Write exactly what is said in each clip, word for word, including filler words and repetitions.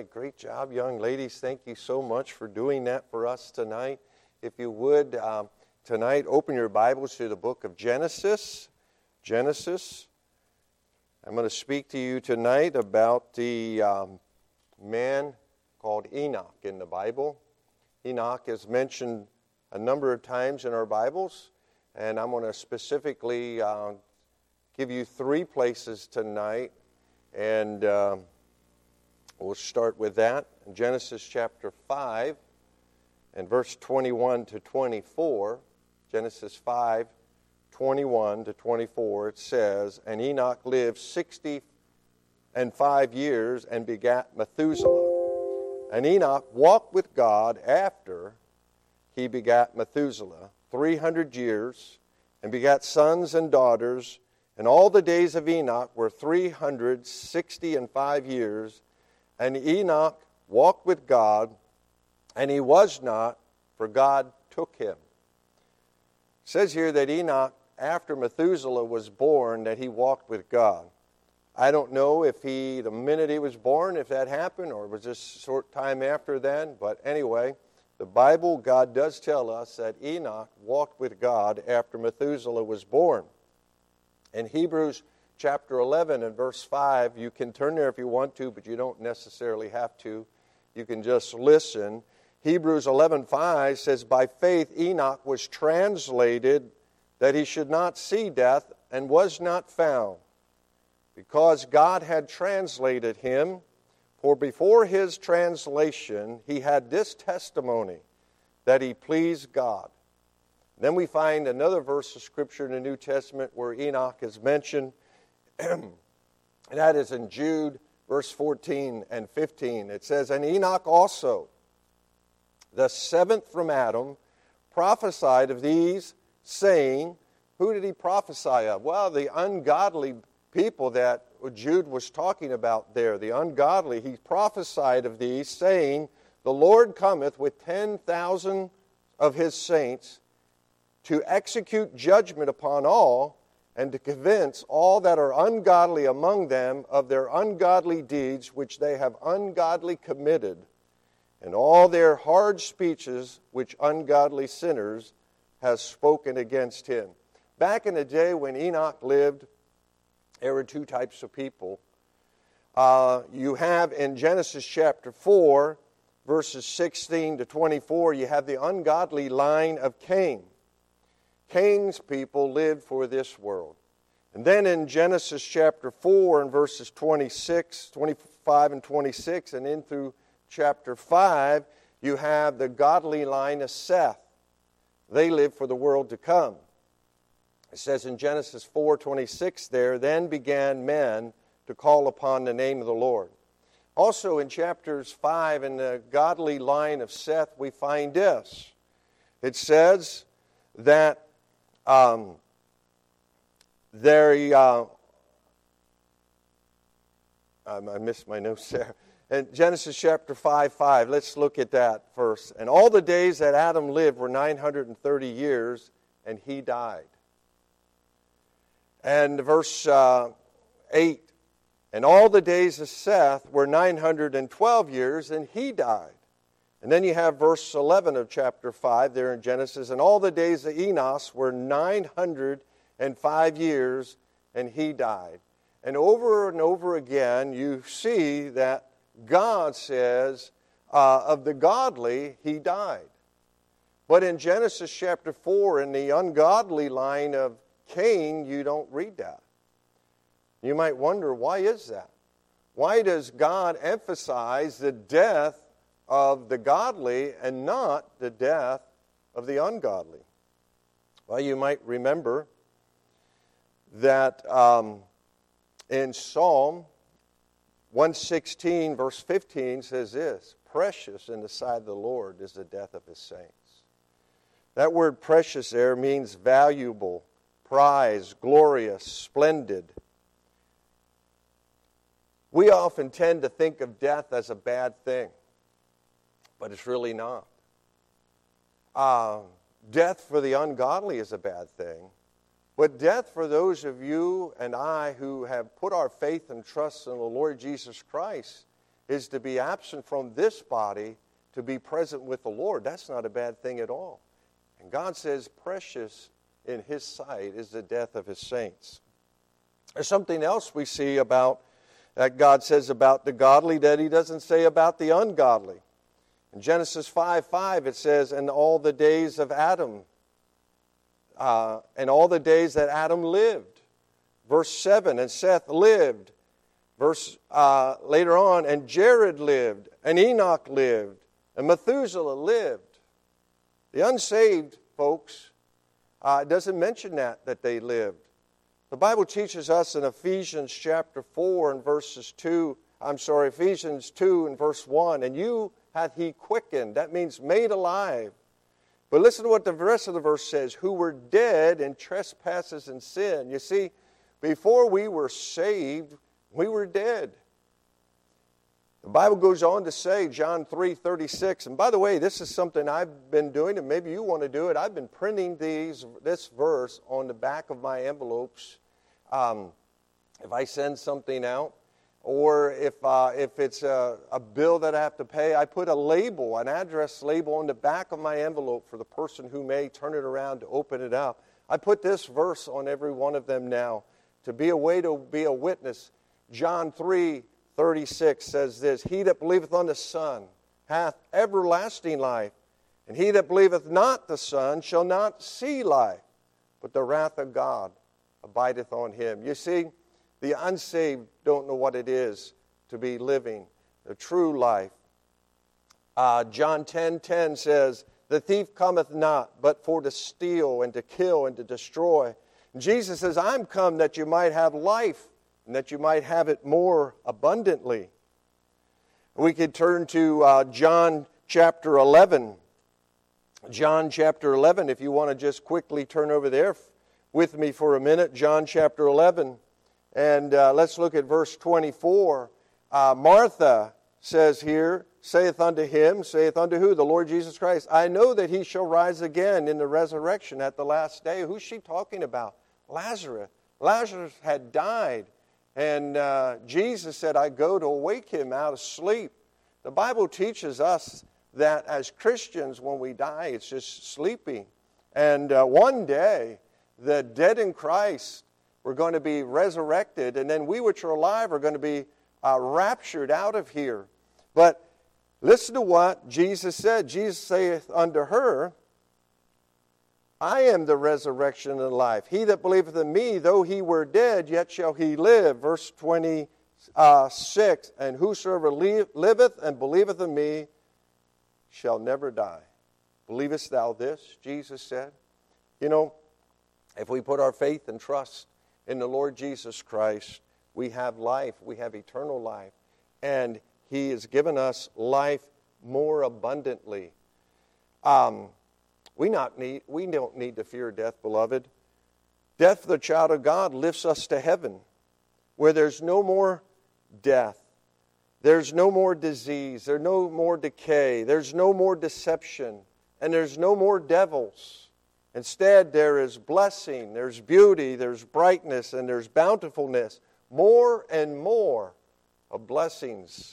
right, great job, young ladies. Thank you so much for doing that for us tonight. If you would, um, tonight, open your Bibles to the book of Genesis. Genesis. I'm going to speak to you tonight about the um, man called Enoch in the Bible. Enoch is mentioned a number of times in our Bibles, and I'm going to specifically uh, give you three places tonight, and uh, we'll start with that. In Genesis chapter five and verse twenty-one to twenty-four, Genesis five, twenty-one to twenty-four, it says, "And Enoch lived sixty and five years and begat Methuselah. And Enoch walked with God after he begat Methuselah three hundred years, and begat sons and daughters. And all the days of Enoch were three hundred sixty and five years. And Enoch walked with God, and he was not, for God took him." It says here that Enoch, after Methuselah was born, that he walked with God. I don't know if he, the minute he was born, if that happened, or it was just a short time after then. But anyway, the Bible, God does tell us that Enoch walked with God after Methuselah was born. In Hebrews chapter eleven and verse five, you can turn there if you want to, but you don't necessarily have to. You can just listen. Hebrews eleven five says, "By faith Enoch was translated that he should not see death, and was not found, because God had translated him. For before his translation he had this testimony, that he pleased God." Then we find another verse of Scripture in the New Testament where Enoch is mentioned, and that is in Jude, verse fourteen and fifteen. It says, "And Enoch also, the seventh from Adam, prophesied of these, saying," who did he prophesy of? Well, the ungodly people that Jude was talking about there, the ungodly. He prophesied of these, saying, "The Lord cometh with ten thousand of his saints, to execute judgment upon all, and to convince all that are ungodly among them of their ungodly deeds which they have ungodly committed, and all their hard speeches which ungodly sinners have spoken against him." Back in the day when Enoch lived, there were two types of people. Uh, you have in Genesis chapter four, verses sixteen to twenty-four, you have the ungodly line of Cain. Cain's people lived for this world. And then in Genesis chapter four and verses twenty-six, twenty-five and twenty-six, and in through chapter five, you have the godly line of Seth. They live for the world to come. It says in Genesis four twenty-six there, "Then began men to call upon the name of the Lord." Also in chapters five, in the godly line of Seth, we find this. It says that um, there, uh, I missed my notes there. In Genesis chapter five, five, let's look at that first. "And all the days that Adam lived were nine hundred thirty years, and he died." And verse uh, eight, "And all the days of Seth were nine hundred twelve years, and he died." And then you have verse eleven of chapter five there in Genesis, "And all the days of Enos were nine hundred five years, and he died." And over and over again, you see that God says, uh, of the godly, he died. But in Genesis chapter four, in the ungodly line of Cain, you don't read that. You might wonder, why is that? Why does God emphasize the death of the godly and not the death of the ungodly? Well, you might remember that um, in Psalm one sixteen, verse fifteen says this, "Precious in the sight of the Lord is the death of his saints." That word precious there means valuable, prized, glorious, splendid. We often tend to think of death as a bad thing, but it's really not. Uh, death for the ungodly is a bad thing, but death for those of you and I who have put our faith and trust in the Lord Jesus Christ is to be absent from this body to be present with the Lord. That's not a bad thing at all. And God says precious in His sight is the death of His saints. There's something else we see about that God says about the godly that He doesn't say about the ungodly. In Genesis five five it says, and all the days of Adam, uh, and all the days that Adam lived. Verse seven, and Seth lived. Verse uh, later on, and Jared lived, and Enoch lived, and Methuselah lived. The unsaved folks, uh, it doesn't mention that, that they lived. The Bible teaches us in Ephesians chapter four and verses two, I'm sorry, Ephesians two and verse one, and you hath He quickened. That means made alive. But listen to what the rest of the verse says, who were dead in trespasses and sin. You see, before we were saved, we were dead. The Bible goes on to say, John three thirty-six, and by the way, this is something I've been doing, and maybe you want to do it. I've been printing these this verse on the back of my envelopes. Um, if I send something out, or if uh, if it's a, a bill that I have to pay, I put a label, an address label on the back of my envelope for the person who may turn it around to open it up. I put this verse on every one of them now to be a way to be a witness. John three thirty-six says this, he that believeth on the Son hath everlasting life, and he that believeth not the Son shall not see life, but the wrath of God abideth on him. You see, the unsaved don't know what it is to be living the true life. Uh, John ten ten says, the thief cometh not, but for to steal and to kill and to destroy. And Jesus says, I'm come that you might have life, and that you might have it more abundantly. We could turn to uh, John chapter eleven. John chapter eleven, if you want to just quickly turn over there with me for a minute. John chapter eleven. And uh, let's look at verse twenty-four. Uh, Martha says here, saith unto him, saith unto who? The Lord Jesus Christ. I know that He shall rise again in the resurrection at the last day. Who's she talking about? Lazarus. Lazarus had died. And uh, Jesus said, I go to awake him out of sleep. The Bible teaches us that as Christians, when we die, it's just sleeping. And uh, one day, the dead in Christ were going to be resurrected, and then we which are alive are going to be uh, raptured out of here. But listen to what Jesus said. Jesus saith unto her, I am the resurrection and the life. He that believeth in me, though he were dead, yet shall he live. Verse twenty-six, and whosoever liveth and believeth in me shall never die. Believest thou this? Jesus said. You know, if we put our faith and trust in the Lord Jesus Christ, we have life, we have eternal life, and He has given us life more abundantly. Um... We not need. We don't need to fear death, beloved. Death for the child of God lifts us to heaven, where there's no more death, there's no more disease, there's no more decay, there's no more deception, and there's no more devils. Instead, there is blessing, there's beauty, there's brightness, and there's bountifulness. More and more of blessings.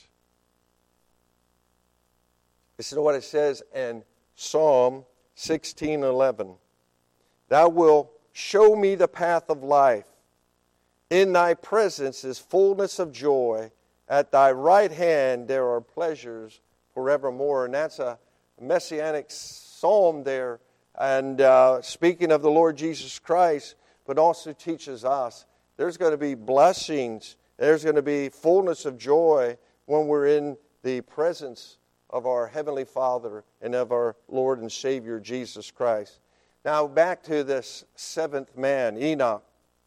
Listen to what it says in Psalm sixteen eleven. Thou wilt show me the path of life. In Thy presence is fullness of joy. At Thy right hand there are pleasures forevermore. And that's a messianic psalm there. And uh, speaking of the Lord Jesus Christ, but also teaches us there's going to be blessings. There's going to be fullness of joy when we're in the presence of our Heavenly Father and of our Lord and Savior Jesus Christ. Now back to this seventh man, Enoch.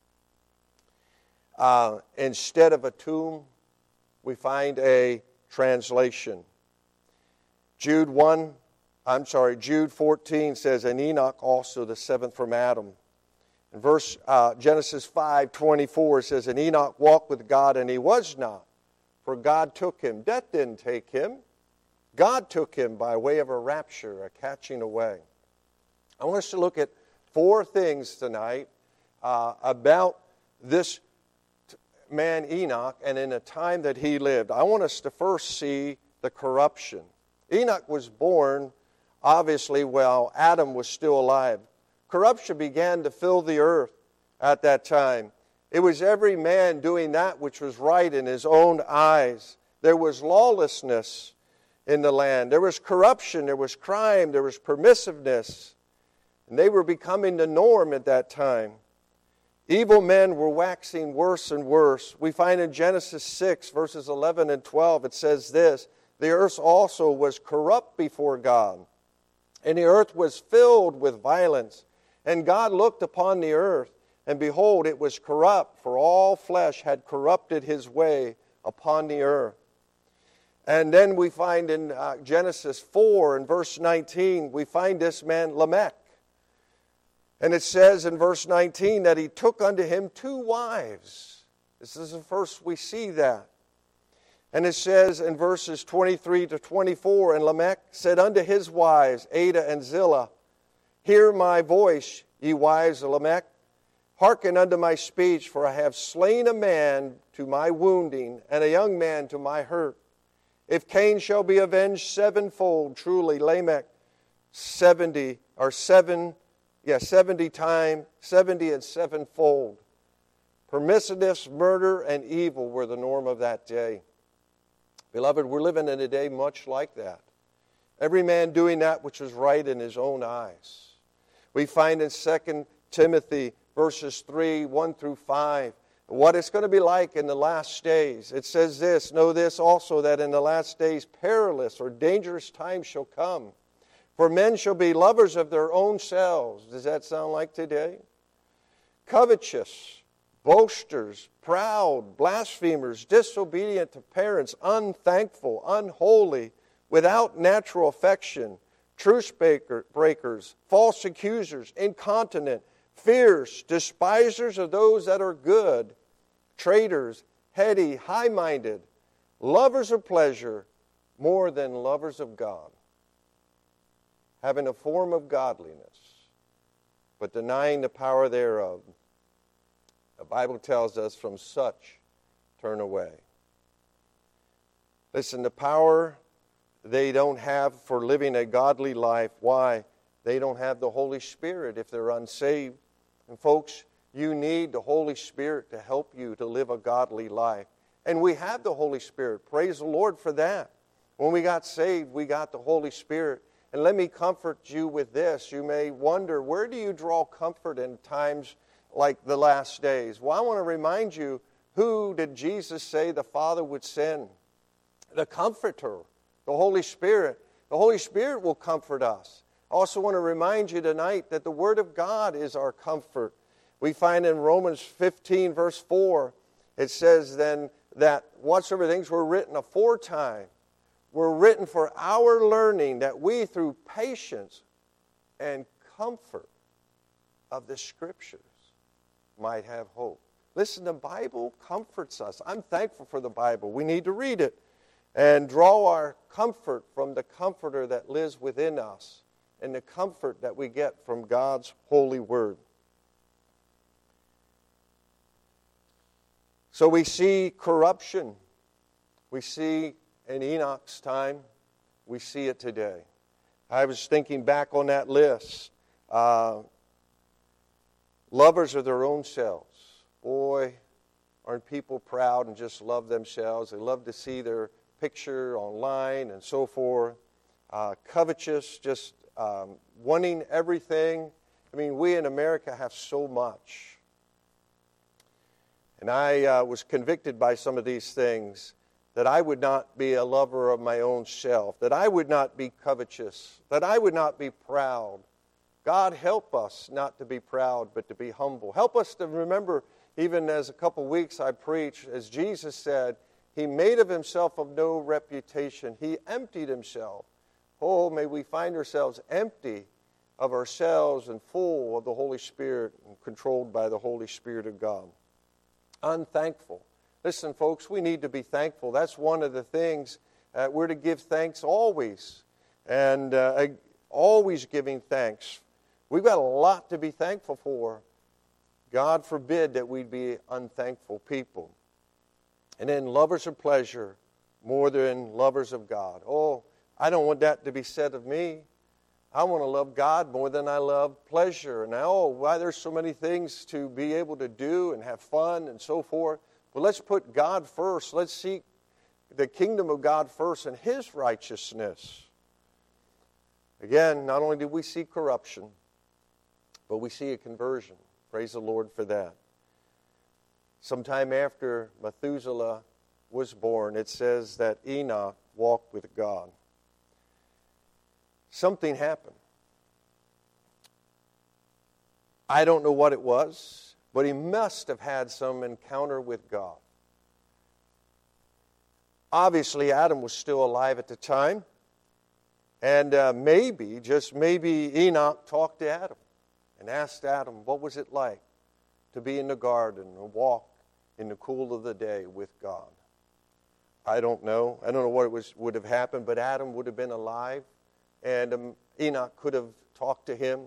Uh, instead of a tomb, we find a translation. Jude one, I'm sorry, Jude fourteen says, and Enoch also the seventh from Adam. In verse uh, Genesis five twenty-four says, and Enoch walked with God, and he was not, for God took him. Death didn't take him. God took him by way of a rapture, a catching away. I want us to look at four things tonight uh, about this man Enoch and in the time that he lived, I want us to first see the corruption. Enoch was born, obviously, while Adam was still alive. Corruption began to fill the earth at that time. It was every man doing that which was right in his own eyes. There was lawlessness in the land. There was corruption, there was crime, there was permissiveness. And they were becoming the norm at that time. Evil men were waxing worse and worse. We find in Genesis six, verses eleven and twelve, it says this, "The earth also was corrupt before God, and the earth was filled with violence. And God looked upon the earth, and behold, it was corrupt, for all flesh had corrupted his way upon the earth." And then we find in uh, Genesis four and verse nineteen, we find this man Lamech. And it says in verse nineteen that he took unto him two wives. This is the first we see that. And it says in verses twenty-three to twenty-four, "And Lamech said unto his wives, Adah and Zillah, Hear my voice, ye wives of Lamech. Hearken unto my speech, for I have slain a man to my wounding, and a young man to my hurt. If Cain shall be avenged sevenfold, truly Lamech seventy, or seven, yeah, seventy times, seventy and sevenfold." Permissiveness, murder, and evil were the norm of that day. Beloved, we're living in a day much like that. Every man doing that which is right in his own eyes. We find in Second Timothy verses three, one through five, what it's going to be like in the last days. It says this, "Know this also, that in the last days perilous or dangerous times shall come. For men shall be lovers of their own selves." Does that sound like today? "Covetous, boasters, proud, blasphemers, disobedient to parents, unthankful, unholy, without natural affection, truce breakers, false accusers, incontinent, fierce, despisers of those that are good, traitors, heady, high-minded, lovers of pleasure more than lovers of God, having a form of godliness, but denying the power thereof. The Bible tells us, from such turn away." Listen, the power they don't have for living a godly life. Why? They don't have the Holy Spirit if they're unsaved. And folks, you need the Holy Spirit to help you to live a godly life. And we have the Holy Spirit. Praise the Lord for that. When we got saved, we got the Holy Spirit. And let me comfort you with this. You may wonder, where do you draw comfort in times like the last days? Well, I want to remind you, who did Jesus say the Father would send? The Comforter, the Holy Spirit. The Holy Spirit will comfort us. I also want to remind you tonight that the Word of God is our comfort. We find in Romans fifteen, verse four, it says then that whatsoever things were written aforetime were written for our learning, that we through patience and comfort of the Scriptures might have hope. Listen, the Bible comforts us. I'm thankful for the Bible. We need to read it and draw our comfort from the Comforter that lives within us and the comfort that we get from God's holy Word. So we see corruption. We see in Enoch's time. We see it today. I was thinking back on that list. Uh, lovers of their own selves. Boy, aren't people proud and just love themselves. They love to see their picture online and so forth. Uh, covetous, just um, wanting everything. I mean, we in America have so much. And I uh, was convicted by some of these things, that I would not be a lover of my own self, that I would not be covetous, that I would not be proud. God, help us not to be proud, but to be humble. Help us to remember, even as a couple weeks I preached, as Jesus said, He made of Himself of no reputation. He emptied Himself. Oh, may we find ourselves empty of ourselves and full of the Holy Spirit and controlled by the Holy Spirit of God. Unthankful. Listen, folks, we need to be thankful. That's one of the things. Uh, we're to give thanks always, and uh, always giving thanks. We've got a lot to be thankful for. God forbid that we'd be unthankful people. And then lovers of pleasure more than lovers of God. Oh, I don't want that to be said of me. I want to love God more than I love pleasure. And oh, why there's so many things to be able to do and have fun and so forth. But let's put God first. Let's seek the kingdom of God first and His righteousness. Again, not only do we see corruption, but we see a conversion. Praise the Lord for that. Sometime after Methuselah was born, it says that Enoch walked with God. Something happened. I don't know what it was, but he must have had some encounter with God. Obviously, Adam was still alive at the time. And uh, maybe, just maybe, Enoch talked to Adam and asked Adam, what was it like to be in the garden and walk in the cool of the day with God? I don't know. I don't know what it was, would have happened, but Adam would have been alive, and um, Enoch could have talked to him,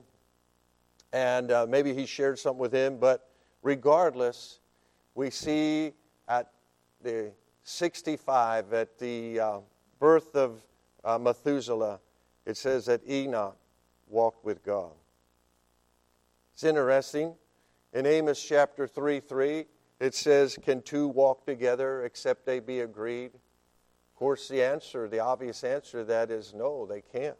and uh, maybe he shared something with him, but regardless, we see at the sixty-five, at the uh, birth of uh, Methuselah, it says that Enoch walked with God. It's interesting. In Amos chapter three three, it says, can two walk together except they be agreed? Of course, the answer, the obvious answer to that is no, they can't.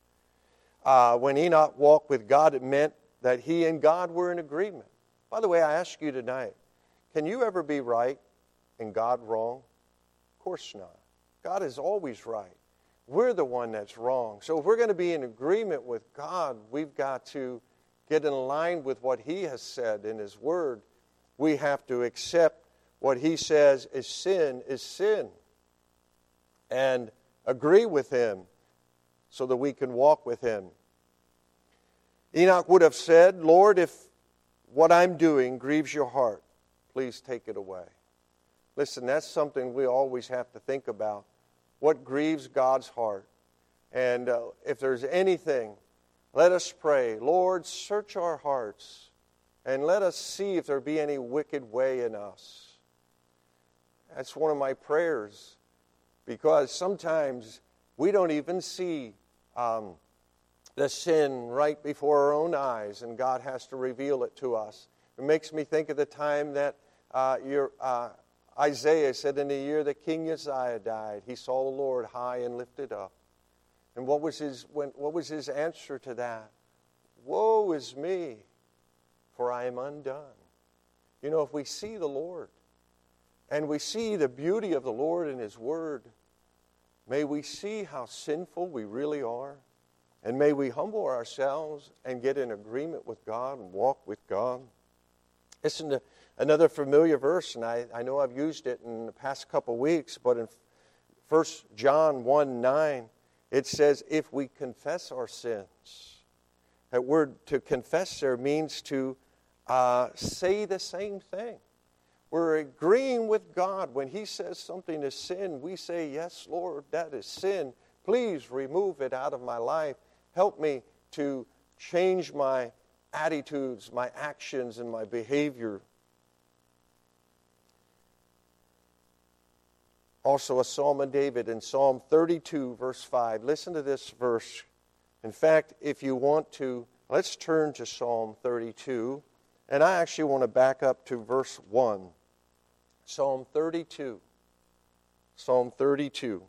Uh, when Enoch walked with God, it meant that he and God were in agreement. By the way, I ask you tonight, can you ever be right and God wrong? Of course not. God is always right. We're the one that's wrong. So if we're going to be in agreement with God, we've got to get in line with what He has said in His Word. We have to accept what He says is sin is sin and agree with Him so that we can walk with Him. Enoch would have said, Lord, if what I'm doing grieves your heart, please take it away. Listen, that's something we always have to think about. What grieves God's heart? And uh, if there's anything, let us pray, Lord, search our hearts and let us see if there be any wicked way in us. That's one of my prayers, because sometimes we don't even see um, the sin right before our own eyes, and God has to reveal it to us. It makes me think of the time that uh, your, uh, Isaiah said, in the year that King Uzziah died, he saw the Lord high and lifted up. And what was his, when, what was his answer to that? Woe is me, for I am undone. You know, if we see the Lord, and we see the beauty of the Lord in His Word, may we see how sinful we really are, and may we humble ourselves and get in agreement with God and walk with God. Listen to another familiar verse, and I, I know I've used it in the past couple weeks, but in First John one nine, it says, if we confess our sins. That word to confess there means to uh, say the same thing. We're agreeing with God. When He says something is sin, we say, yes, Lord, that is sin. Please remove it out of my life. Help me to change my attitudes, my actions, and my behavior. Also a Psalm of David in Psalm thirty-two, verse five. Listen to this verse. In fact, if you want to, let's turn to Psalm thirty-two. And I actually want to back up to verse one. Psalm thirty-two. Psalm thirty-two.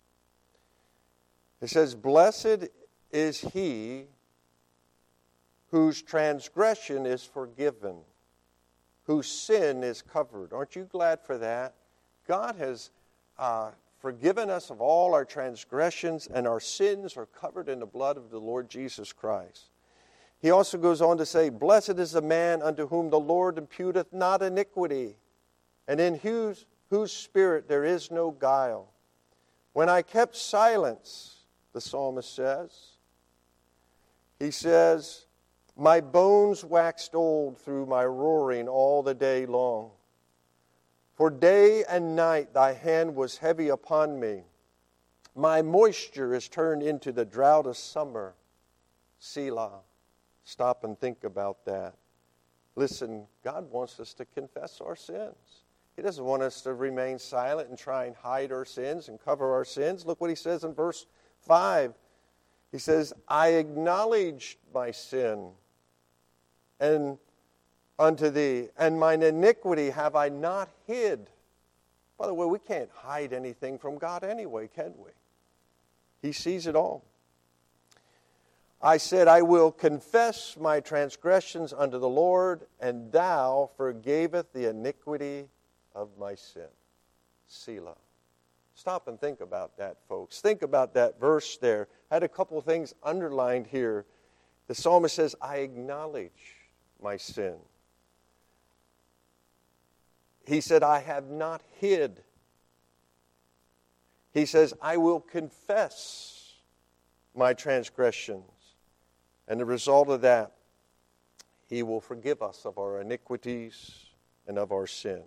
It says, blessed is he whose transgression is forgiven, whose sin is covered. Aren't you glad for that? God has uh, forgiven us of all our transgressions, and our sins are covered in the blood of the Lord Jesus Christ. He also goes on to say, blessed is the man unto whom the Lord imputeth not iniquity, and in whose, whose spirit there is no guile. When I kept silence, the psalmist says, he says, my bones waxed old through my roaring all the day long. For day and night thy hand was heavy upon me. My moisture is turned into the drought of summer. Selah. Stop and think about that. Listen, God wants us to confess our sins. He doesn't want us to remain silent and try and hide our sins and cover our sins. Look what he says in verse five. He says, I acknowledge my sin and unto thee, and mine iniquity have I not hid. By the way, we can't hide anything from God anyway, can we? He sees it all. I said, I will confess my transgressions unto the Lord, and thou forgavest the iniquity of my sin. Selah. Stop and think about that, folks. Think about that verse there. I had a couple of things underlined here. The psalmist says, I acknowledge my sin. He said, I have not hid. He says, I will confess my transgressions. And the result of that, he will forgive us of our iniquities and of our sin.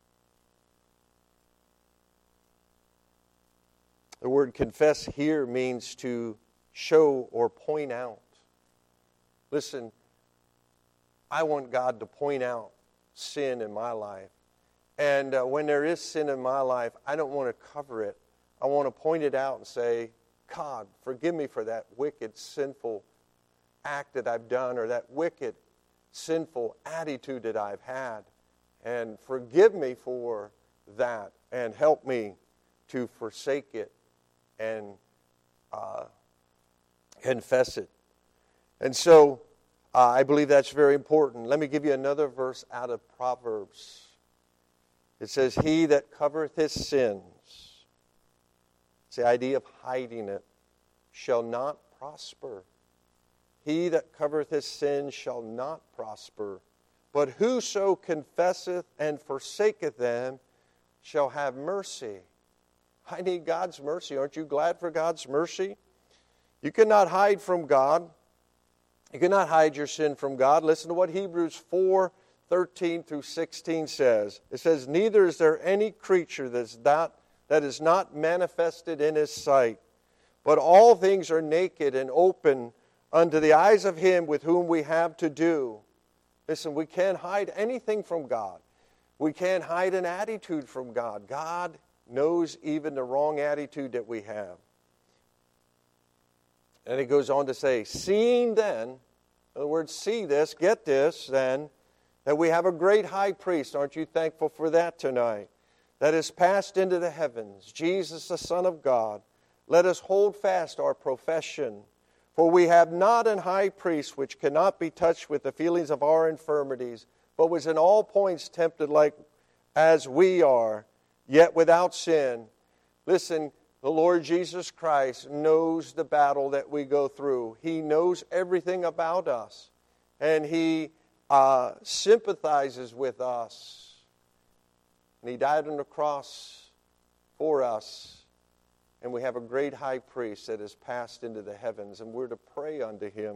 The word confess here means to show or point out. Listen, I want God to point out sin in my life. And uh, when there is sin in my life, I don't want to cover it. I want to point it out and say, God, forgive me for that wicked, sinful act that I've done, or that wicked, sinful attitude that I've had. And forgive me for that, and help me to forsake it and uh, confess it. And so, uh, I believe that's very important. Let me give you another verse out of Proverbs. It says, he that covereth his sins, it's the idea of hiding it, shall not prosper. He that covereth his sins shall not prosper. But whoso confesseth and forsaketh them shall have mercy. I need God's mercy. Aren't you glad for God's mercy? You cannot hide from God. You cannot hide your sin from God. Listen to what Hebrews four thirteen through sixteen says. It says, neither is there any creature that is not, that is not manifested in his sight, but all things are naked and open unto the eyes of him with whom we have to do. Listen, we can't hide anything from God. We can't hide an attitude from God. God knows even the wrong attitude that we have. And it goes on to say, seeing then, in other words, see this, get this then, that we have a great high priest. Aren't you thankful for that tonight? That is passed into the heavens, Jesus the Son of God. Let us hold fast our profession. For we have not an high priest which cannot be touched with the feelings of our infirmities, but was in all points tempted like as we are, yet without sin. Listen, the Lord Jesus Christ knows the battle that we go through. He knows everything about us. And He uh, sympathizes with us. And He died on the cross for us. And we have a great high priest that has passed into the heavens, and we're to pray unto him.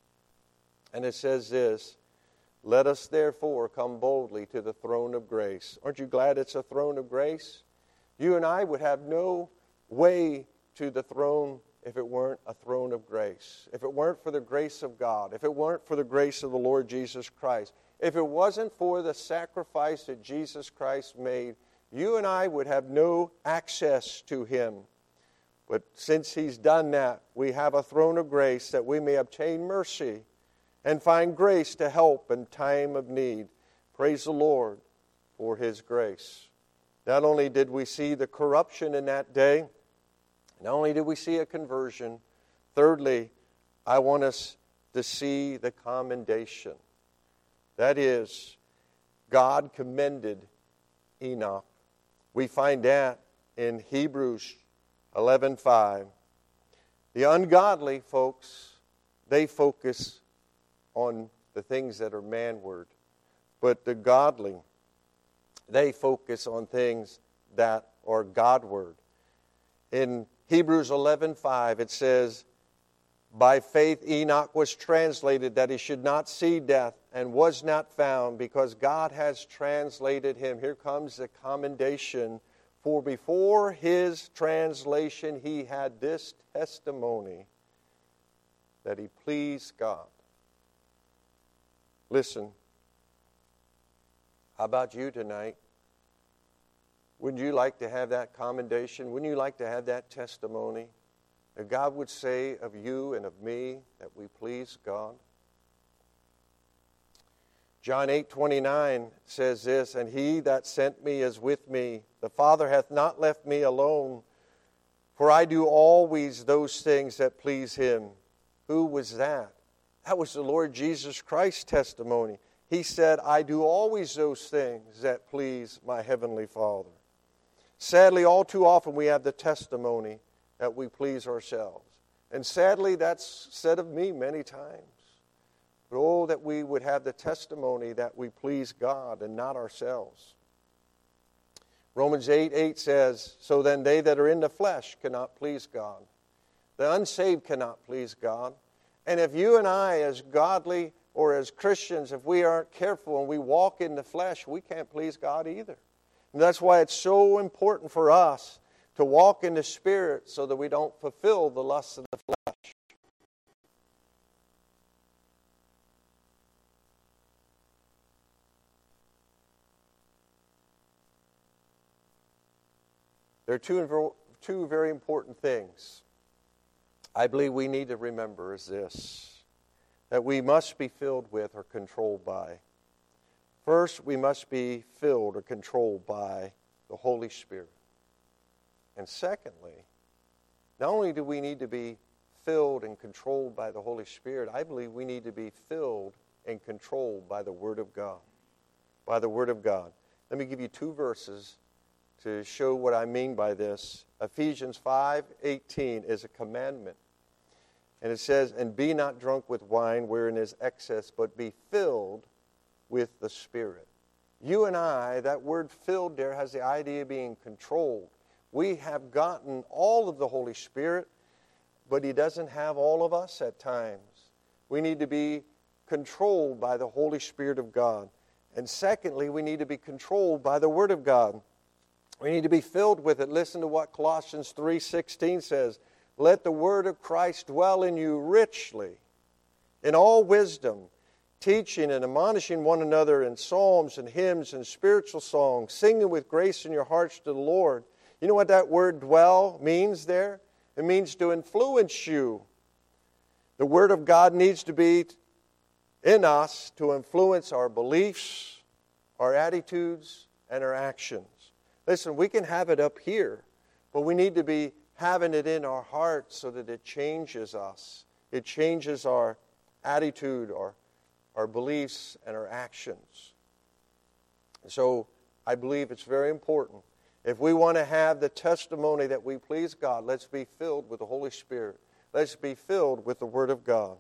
And it says this, let us therefore come boldly to the throne of grace. Aren't you glad it's a throne of grace? You and I would have no way to the throne if it weren't a throne of grace. If it weren't for the grace of God. If it weren't for the grace of the Lord Jesus Christ. If it wasn't for the sacrifice that Jesus Christ made, you and I would have no access to him. But since he's done that, we have a throne of grace that we may obtain mercy and find grace to help in time of need. Praise the Lord for his grace. Not only did we see the corruption in that day, not only did we see a conversion, thirdly, I want us to see the commendation. That is, God commended Enoch. We find that in Hebrews eleven five. The ungodly, folks, they focus on the things that are manward. But the godly, they focus on things that are Godward. In Hebrews eleven five, it says, by faith Enoch was translated that he should not see death, and was not found, because God has translated him. Here comes the commendation. For before his translation he had this testimony, that he pleased God. Listen, how about you tonight? Wouldn't you like to have that commendation? Wouldn't you like to have that testimony? That God would say of you and of me that we please God? John eight twenty-nine says this, "And he that sent me is with me. The Father hath not left me alone, for I do always those things that please him." Who was that? That was the Lord Jesus Christ's testimony. He said, "I do always those things that please my heavenly Father." Sadly, all too often we have the testimony that we please ourselves. And sadly, that's said of me many times. But oh, that we would have the testimony that we please God and not ourselves. Romans eight eight says, "So then they that are in the flesh cannot please God. The unsaved cannot please God." And if you and I, as godly or as Christians, if we aren't careful and we walk in the flesh, we can't please God either. And that's why it's so important for us to walk in the Spirit so that we don't fulfill the lusts of the flesh. There are two, two very important things I believe we need to remember is this, that we must be filled with or controlled by. First, we must be filled or controlled by the Holy Spirit. And secondly, not only do we need to be filled and controlled by the Holy Spirit, I believe we need to be filled and controlled by the Word of God. By the Word of God. Let me give you two verses to show what I mean by this. Ephesians five eighteen is a commandment. And it says, "And be not drunk with wine wherein is excess, but be filled with the Spirit." You and I, that word filled there has the idea of being controlled. We have gotten all of the Holy Spirit, but He doesn't have all of us at times. We need to be controlled by the Holy Spirit of God. And secondly, we need to be controlled by the Word of God. We need to be filled with it. Listen to what Colossians three sixteen says. "Let the word of Christ dwell in you richly, in all wisdom, teaching and admonishing one another in psalms and hymns and spiritual songs, singing with grace in your hearts to the Lord." You know what that word dwell means there? It means to influence you. The Word of God needs to be in us to influence our beliefs, our attitudes, and our actions. Listen, we can have it up here, but we need to be having it in our hearts so that it changes us. It changes our attitude, our, our beliefs, and our actions. So I believe it's very important. If we want to have the testimony that we please God, let's be filled with the Holy Spirit. Let's be filled with the Word of God.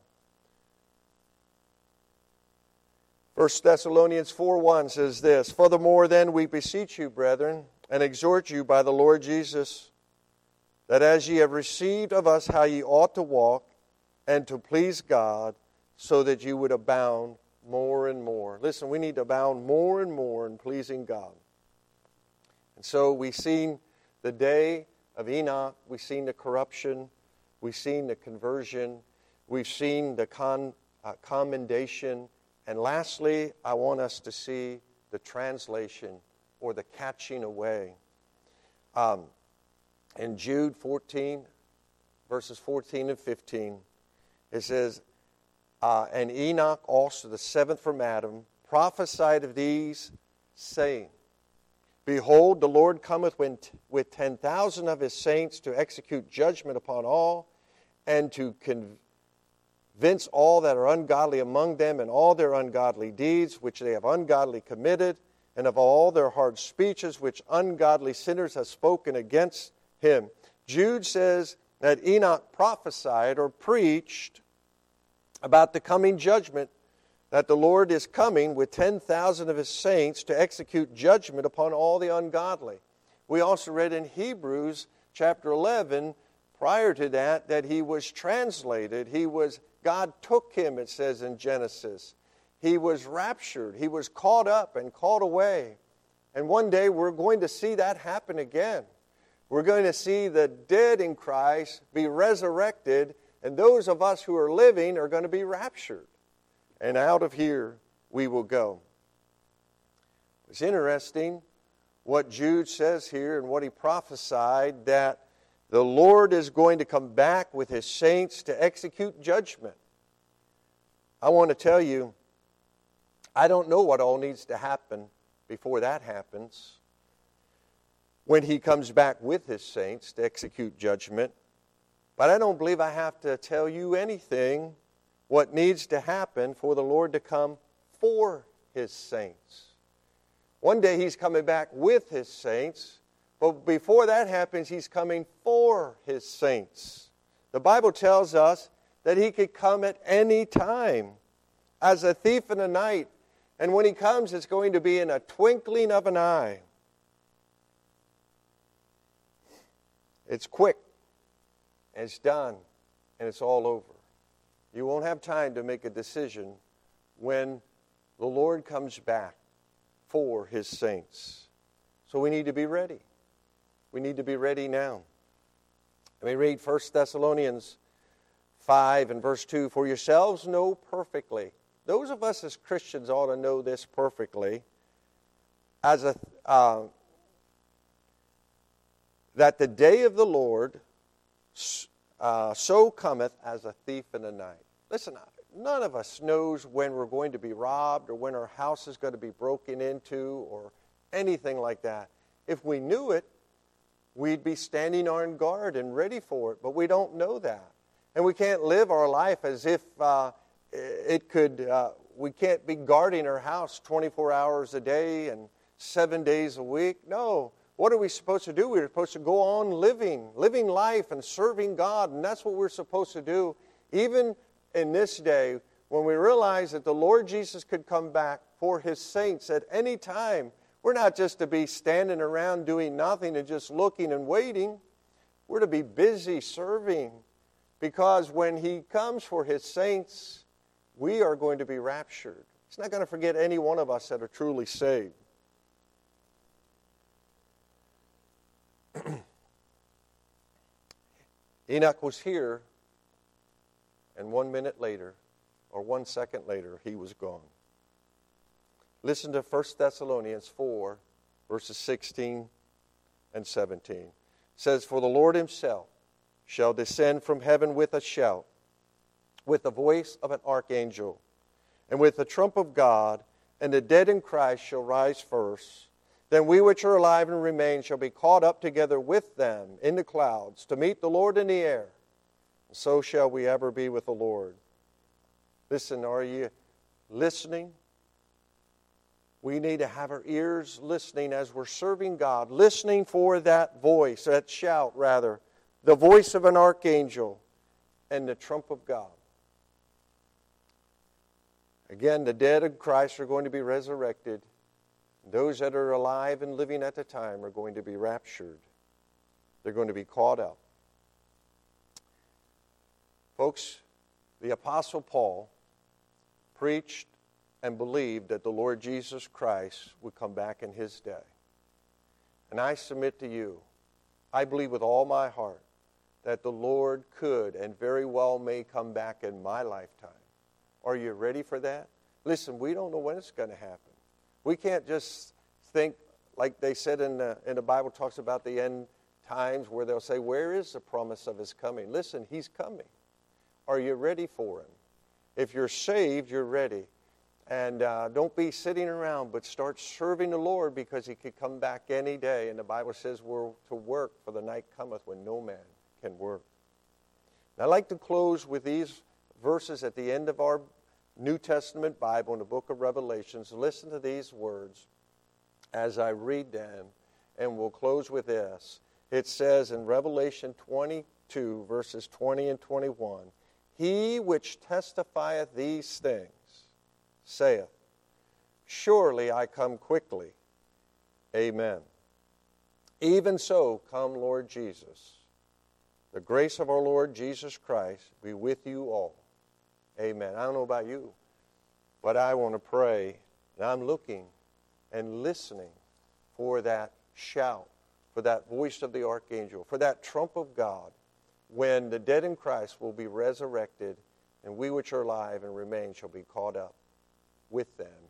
First Thessalonians four one says this, "Furthermore then we beseech you, brethren, and exhort you by the Lord Jesus, that as ye have received of us how ye ought to walk, and to please God, so that you would abound more and more." Listen, we need to abound more and more in pleasing God. And so we've seen the day of Enoch, we've seen the corruption, we've seen the conversion, we've seen the con, uh, commendation, and lastly, I want us to see the translation or the catching away. Um, in Jude fourteen, verses fourteen and fifteen, it says, uh, "And Enoch also, the seventh from Adam, prophesied of these, saying, Behold, the Lord cometh with ten thousand of his saints to execute judgment upon all, and to convince all that are ungodly among them and all their ungodly deeds which they have ungodly committed, and of all their hard speeches which ungodly sinners have spoken against him." Jude says that Enoch prophesied or preached about the coming judgment, that the Lord is coming with ten thousand of his saints to execute judgment upon all the ungodly. We also read in Hebrews chapter eleven, prior to that, that he was translated. He was, God took him, it says in Genesis. He was raptured. He was caught up and caught away. And one day we're going to see that happen again. We're going to see the dead in Christ be resurrected, and those of us who are living are going to be raptured. And out of here we will go. It's interesting. what Jude says here and what he prophesied, that the Lord is going to come back with His saints to execute judgment. I want to tell you, I don't know what all needs to happen before that happens, when He comes back with His saints to execute judgment. But I don't believe I have to tell you anything what needs to happen for the Lord to come for His saints. One day He's coming back with His saints, but before that happens, He's coming for His saints. The Bible tells us that He could come at any time as a thief in the night. And when He comes, it's going to be in a twinkling of an eye. It's quick, and it's done, and it's all over. You won't have time to make a decision when the Lord comes back for His saints. So we need to be ready. We need to be ready now. Let me read First Thessalonians five and verse two. For yourselves know perfectly. Those of us as Christians ought to know this perfectly. As a uh, that the day of the Lord uh, so cometh as a thief in the night. Listen, none of us knows when we're going to be robbed or when our house is going to be broken into or anything like that. If we knew it, we'd be standing on guard and ready for it, but we don't know that. And we can't live our life as if uh, it could, uh, we can't be guarding our house twenty-four hours a day and seven days a week. No. What are we supposed to do? We're supposed to go on living, living life and serving God, and that's what we're supposed to do. Even in this day, when we realize that the Lord Jesus could come back for His saints at any time, we're not just to be standing around doing nothing and just looking and waiting. We're to be busy serving, because when He comes for His saints, we are going to be raptured. He's not going to forget any one of us that are truly saved. Enoch was here, and one minute later, or one second later, he was gone. Listen to First Thessalonians four, verses sixteen and seventeen. It says, For the Lord Himself shall descend from heaven with a shout, with the voice of an archangel, and with the trump of God, and the dead in Christ shall rise first. Then we which are alive and remain shall be caught up together with them in the clouds to meet the Lord in the air. And so shall we ever be with the Lord. Listen, are you listening? We need to have our ears listening as we're serving God, listening for that voice, that shout rather, the voice of an archangel and the trump of God. Again, the dead in Christ are going to be resurrected. Those that are alive and living at the time are going to be raptured. They're going to be caught up. Folks, the Apostle Paul preached and believed that the Lord Jesus Christ would come back in His day. And I submit to you, I believe with all my heart that the Lord could and very well may come back in my lifetime. Are you ready for that? Listen, we don't know when it's going to happen. We can't just think, like they said in the, in the Bible talks about the end times, where they'll say, where is the promise of His coming? Listen, He's coming. Are you ready for Him? If you're saved, you're ready. And uh, don't be sitting around, but start serving the Lord, because He could come back any day. And the Bible says we're to work, for the night cometh when no man can work. Now, I'd like to close with these verses at the end of our New Testament Bible in the book of Revelations. Listen to these words as I read them, and we'll close with this. It says in Revelation twenty-two, verses twenty and twenty-one, He which testifieth these things saith, Surely I come quickly. Amen. Even so, come Lord Jesus. The grace of our Lord Jesus Christ be with you all. Amen. I don't know about you, but I want to pray, and I'm looking and listening for that shout, for that voice of the archangel, for that trump of God, when the dead in Christ will be resurrected, and we which are alive and remain shall be caught up with them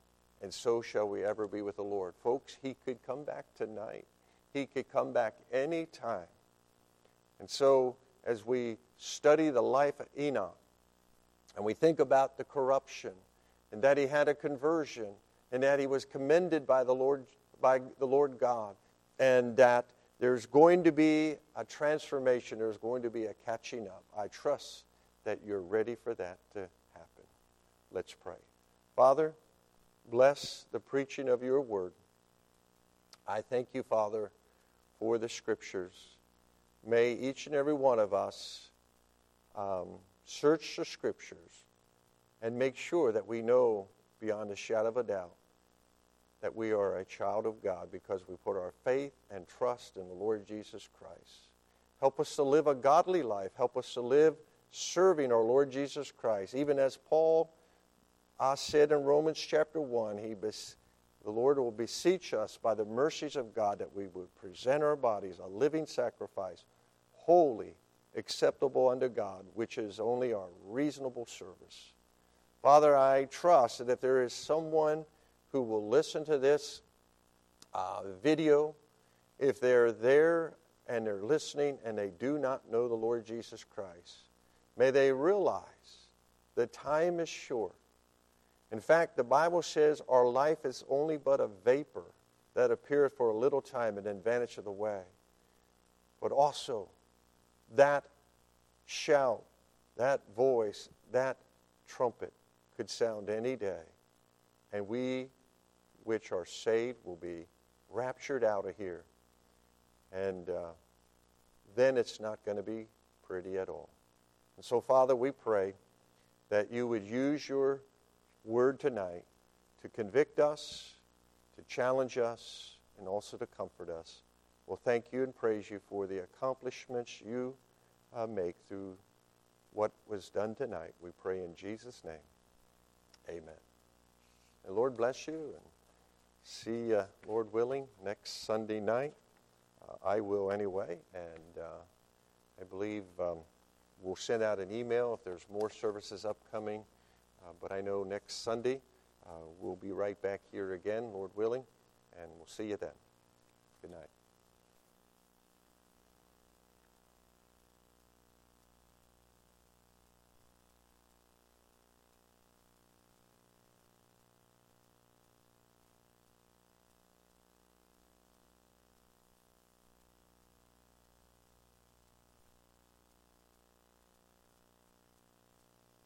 and so shall we ever be with the Lord. Folks, he could come back tonight. He could come back any time. And so as we study the life of Enoch, and we think about the corruption, and that he had a conversion, and that he was commended by the Lord, by the Lord God, and that there's going to be a transformation, there's going to be a catching up. I trust that you're ready for that to happen. Let's pray. Father, bless the preaching of your word. I thank you, Father, for the scriptures. May each and every one of us um, search the scriptures and make sure that we know beyond a shadow of a doubt that we are a child of God because we put our faith and trust in the Lord Jesus Christ. Help us to live a godly life. Help us to live serving our Lord Jesus Christ. Even as Paul uh, said in Romans chapter one, he bes- the Lord will beseech us by the mercies of God that we would present our bodies a living sacrifice, holy, acceptable unto God, which is only our reasonable service. Father, I trust that if there is someone who will listen to this uh, video, if they're there and they're listening and they do not know the Lord Jesus Christ, may they realize the time is short. In fact, the Bible says our life is only but a vapor that appeareth for a little time and then vanisheth away. But also, that shout, that voice, that trumpet could sound any day. And we which are saved will be raptured out of here. And uh, then it's not going to be pretty at all. And so, Father, we pray that you would use your word tonight to convict us, to challenge us, and also to comfort us. We'll thank you and praise you for the accomplishments you uh, make through what was done tonight. We pray in Jesus' name. Amen. And Lord bless you, and see you, Lord willing, next Sunday night. Uh, I will anyway, and uh, I believe um, we'll send out an email if there's more services upcoming. Uh, but I know next Sunday uh, we'll be right back here again, Lord willing, and we'll see you then. Good night.